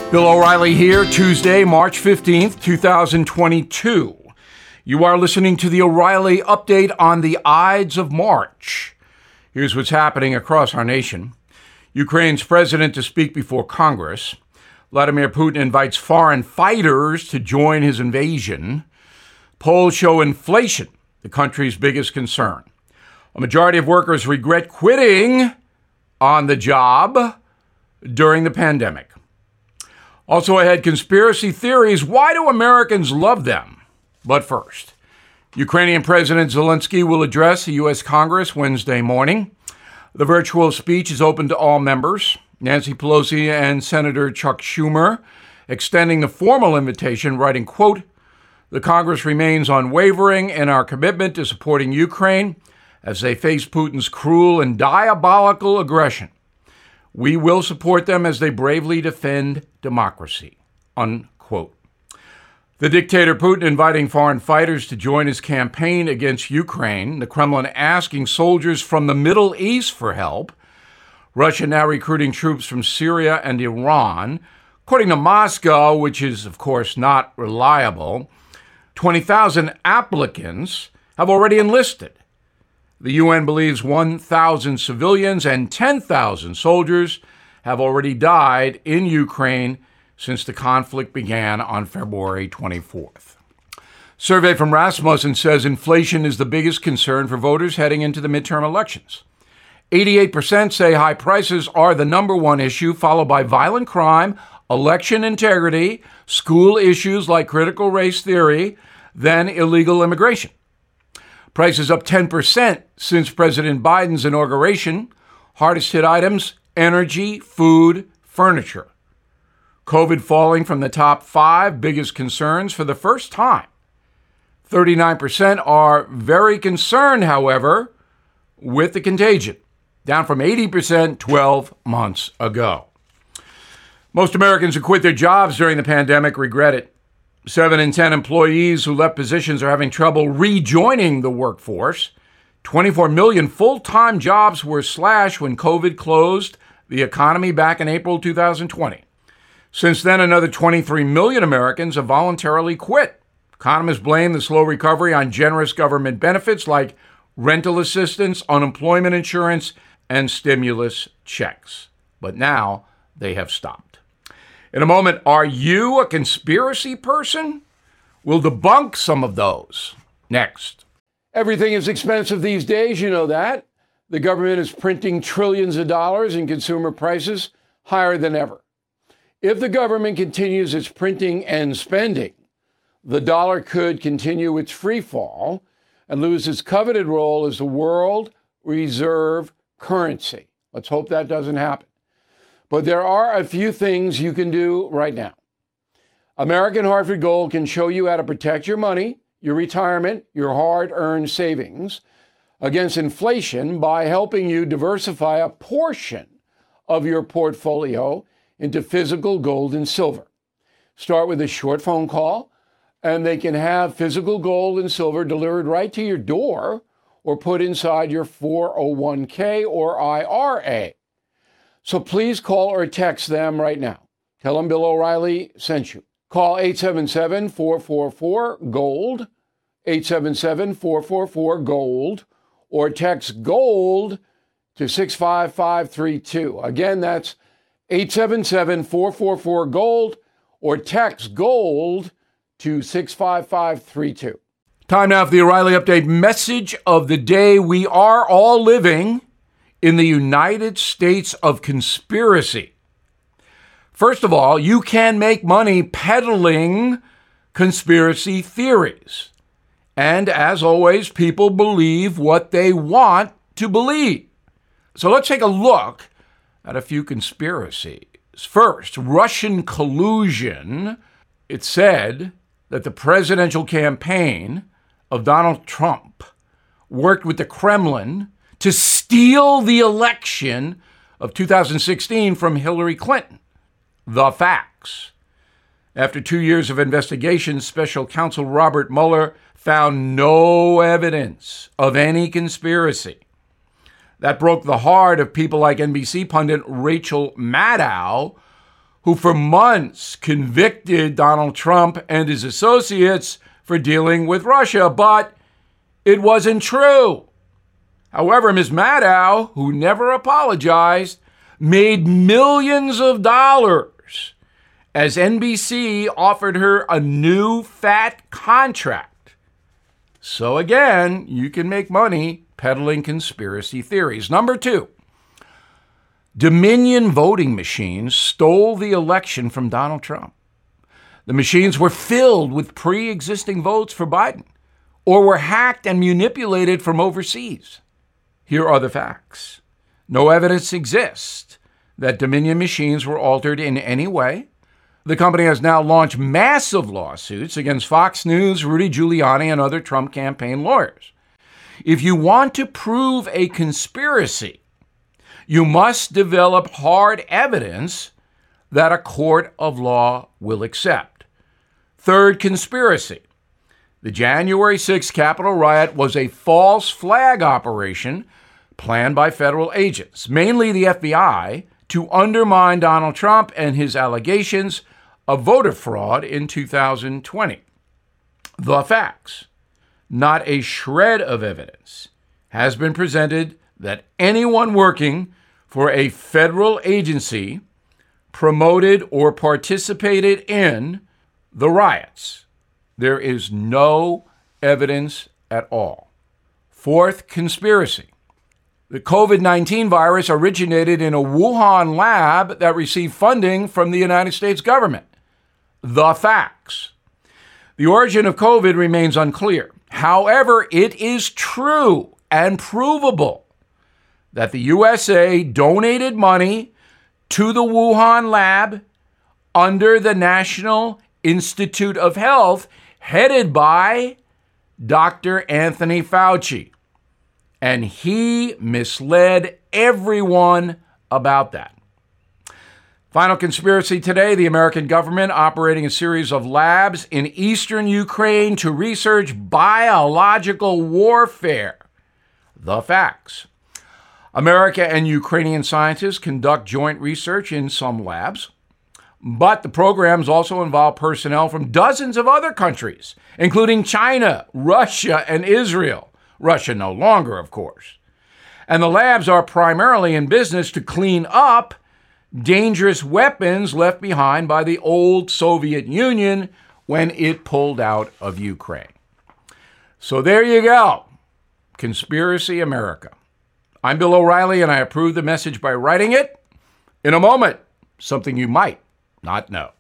Bill O'Reilly here, Tuesday, March 15th, 2022. You are listening to the O'Reilly Update on the Ides of March. Here's what's happening across our nation. Ukraine's president to speak before Congress. Vladimir Putin invites foreign fighters to join his invasion. Polls show inflation, the country's biggest concern. A majority of workers regret quitting on the job during the pandemic. Also ahead, conspiracy theories. Why do Americans love them? But first, Ukrainian President Zelensky will address the U.S. Congress Wednesday morning. The virtual speech is open to all members. Nancy Pelosi and Senator Chuck Schumer extending the formal invitation, writing, quote, "The Congress remains unwavering in our commitment to supporting Ukraine as they face Putin's cruel and diabolical aggression. We will support them as they bravely defend democracy," unquote. The dictator Putin inviting foreign fighters to join his campaign against Ukraine, the Kremlin asking soldiers from the Middle East for help, Russia now recruiting troops from Syria and Iran. According to Moscow, which is, of course, not reliable, 20,000 applicants have already enlisted. The UN believes 1,000 civilians and 10,000 soldiers have already died in Ukraine since the conflict began on February 24th. Survey from Rasmussen says inflation is the biggest concern for voters heading into the midterm elections. 88% say high prices are the number one issue, followed by violent crime, election integrity, school issues like critical race theory, then illegal immigration. Prices up 10% since President Biden's inauguration. Hardest hit items, energy, food, furniture. COVID falling from the top 5 biggest concerns for the first time. 39% are very concerned, however, with the contagion, down from 80% 12 months ago. Most Americans who quit their jobs during the pandemic regret it. 7 in 10 employees who left positions are having trouble rejoining the workforce. 24 million full-time jobs were slashed when COVID closed the economy back in April 2020. Since then, another 23 million Americans have voluntarily quit. Economists blame the slow recovery on generous government benefits like rental assistance, unemployment insurance, and stimulus checks. But now they have stopped. In a moment, are you a conspiracy person? We'll debunk some of those next. Everything is expensive these days, you know that. The government is printing trillions of dollars and consumer prices higher than ever. If the government continues its printing and spending, the dollar could continue its free fall and lose its coveted role as the world reserve currency. Let's hope that doesn't happen. But there are a few things you can do right now. American Hartford Gold can show you how to protect your money, your retirement, your hard-earned savings against inflation by helping you diversify a portion of your portfolio into physical gold and silver. Start with a short phone call, and they can have physical gold and silver delivered right to your door or put inside your 401k or IRA. So please call or text them right now. Tell them Bill O'Reilly sent you. Call 877-444-GOLD, 877-444-GOLD, or text GOLD to 65532. Again, that's 877-444-GOLD, or text GOLD to 65532. Time now for the O'Reilly Update message of the day. We are all living in the United States of conspiracy. First of all, you can make money peddling conspiracy theories. And as always, people believe what they want to believe. So let's take a look at a few conspiracies. First, Russian collusion. It said that the presidential campaign of Donald Trump worked with the Kremlin to steal the election of 2016 from Hillary Clinton. The facts. After 2 years of investigation, Special Counsel Robert Mueller found no evidence of any conspiracy. That broke the heart of people like NBC pundit Rachel Maddow, who for months convicted Donald Trump and his associates for dealing with Russia, but it wasn't true. However, Ms. Maddow, who never apologized, made millions of dollars as NBC offered her a new fat contract. So again, you can make money peddling conspiracy theories. Number 2, Dominion voting machines stole the election from Donald Trump. The machines were filled with pre-existing votes for Biden or were hacked and manipulated from overseas. Here are the facts. No evidence exists that Dominion machines were altered in any way. The company has now launched massive lawsuits against Fox News, Rudy Giuliani, and other Trump campaign lawyers. If you want to prove a conspiracy, you must develop hard evidence that a court of law will accept. Third conspiracy. The January 6th Capitol riot was a false flag operation planned by federal agents, mainly the FBI, to undermine Donald Trump and his allegations of voter fraud in 2020. The facts. Not a shred of evidence has been presented that anyone working for a federal agency promoted or participated in the riots. There is no evidence at all. Fourth conspiracy. The COVID-19 virus originated in a Wuhan lab that received funding from the United States government. The facts. The origin of COVID remains unclear. However, it is true and provable that the USA donated money to the Wuhan lab under the National Institute of Health, headed by Dr. Anthony Fauci. And he misled everyone about that. Final conspiracy today, the American government operating a series of labs in eastern Ukraine to research biological warfare. The facts. America and Ukrainian scientists conduct joint research in some labs, but the programs also involve personnel from dozens of other countries, including China, Russia, and Israel. Russia no longer, of course. And the labs are primarily in business to clean up dangerous weapons left behind by the old Soviet Union when it pulled out of Ukraine. So there you go. Conspiracy America. I'm Bill O'Reilly, and I approve the message by writing it. In a moment, something you might not know.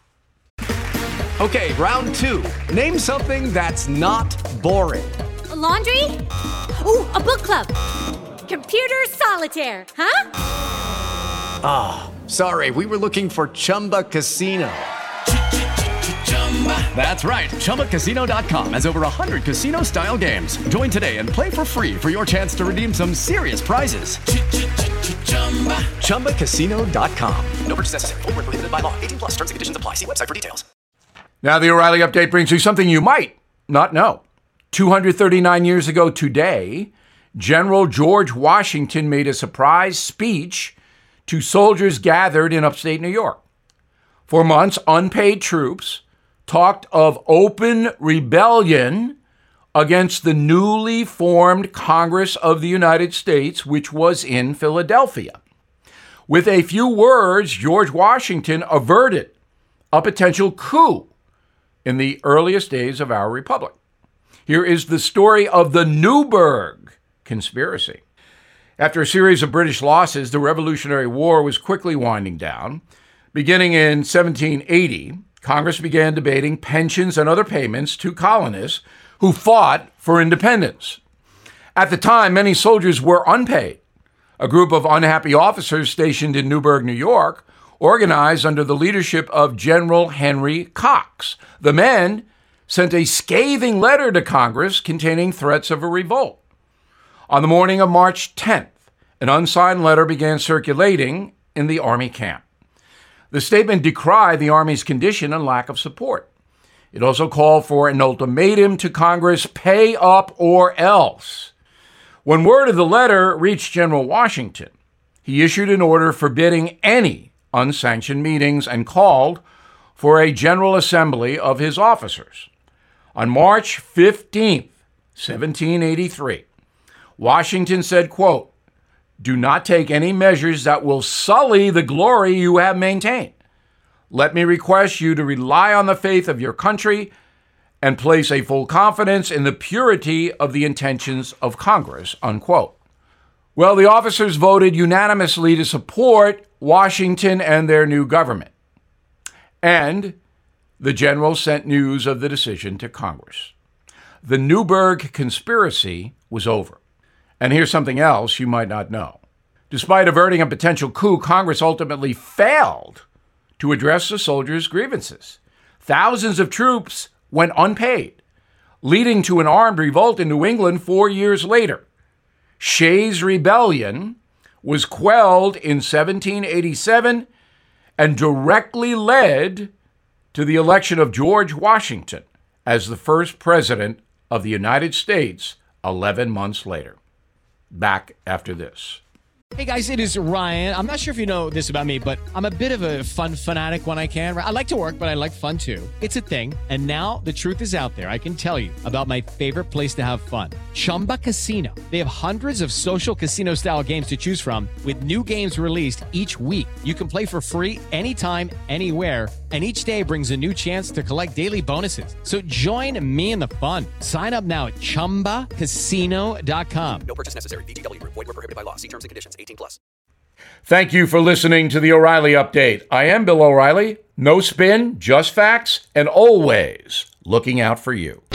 Okay, round 2. Name something that's not boring. A laundry? Ooh, a book club. Computer solitaire, huh? Sorry, we were looking for Chumba Casino. That's right. ChumbaCasino.com has over 100 casino-style games. Join today and play for free for your chance to redeem some serious prizes. ChumbaCasino.com. No purchase necessary. Void where prohibited by law. 18+ terms and conditions apply. See website for details. Now the O'Reilly Update brings you something you might not know. 239 years ago today, General George Washington made a surprise speech to soldiers gathered in upstate New York. For months, unpaid troops talked of open rebellion against the newly formed Congress of the United States, which was in Philadelphia. With a few words, George Washington averted a potential coup in the earliest days of our republic. Here is the story of the Newburgh conspiracy. After a series of British losses, the Revolutionary War was quickly winding down. Beginning in 1780, Congress began debating pensions and other payments to colonists who fought for independence. At the time, many soldiers were unpaid. A group of unhappy officers stationed in Newburgh, New York, organized under the leadership of General Henry Cox. The men sent a scathing letter to Congress containing threats of a revolt. On the morning of March 10th, an unsigned letter began circulating in the Army camp. The statement decried the Army's condition and lack of support. It also called for an ultimatum to Congress: pay up or else. When word of the letter reached General Washington, he issued an order forbidding any unsanctioned meetings and called for a general assembly of his officers. On March 15th, 1783, Washington said, quote, "Do not take any measures that will sully the glory you have maintained. Let me request you to rely on the faith of your country and place a full confidence in the purity of the intentions of Congress," unquote. Well, the officers voted unanimously to support Washington and their new government. And the general sent news of the decision to Congress. The Newburgh conspiracy was over. And here's something else you might not know. Despite averting a potential coup, Congress ultimately failed to address the soldiers' grievances. Thousands of troops went unpaid, leading to an armed revolt in New England 4 years later. Shays' Rebellion was quelled in 1787 and directly led to the election of George Washington as the first president of the United States 11 months later. Back after this. Hey guys, it is Ryan. I'm not sure if you know this about me, but I'm a bit of a fun fanatic when I can. I like to work, but I like fun too. It's a thing. And now the truth is out there. I can tell you about my favorite place to have fun. Chumba Casino. They have hundreds of social casino style games to choose from with new games released each week. You can play for free anytime, anywhere. And each day brings a new chance to collect daily bonuses. So join me in the fun. Sign up now at ChumbaCasino.com. No purchase necessary. VGW Group. Void where prohibited by law. See terms and conditions. 18+. Thank you for listening to the O'Reilly Update. I am Bill O'Reilly. No spin, just facts, and always looking out for you.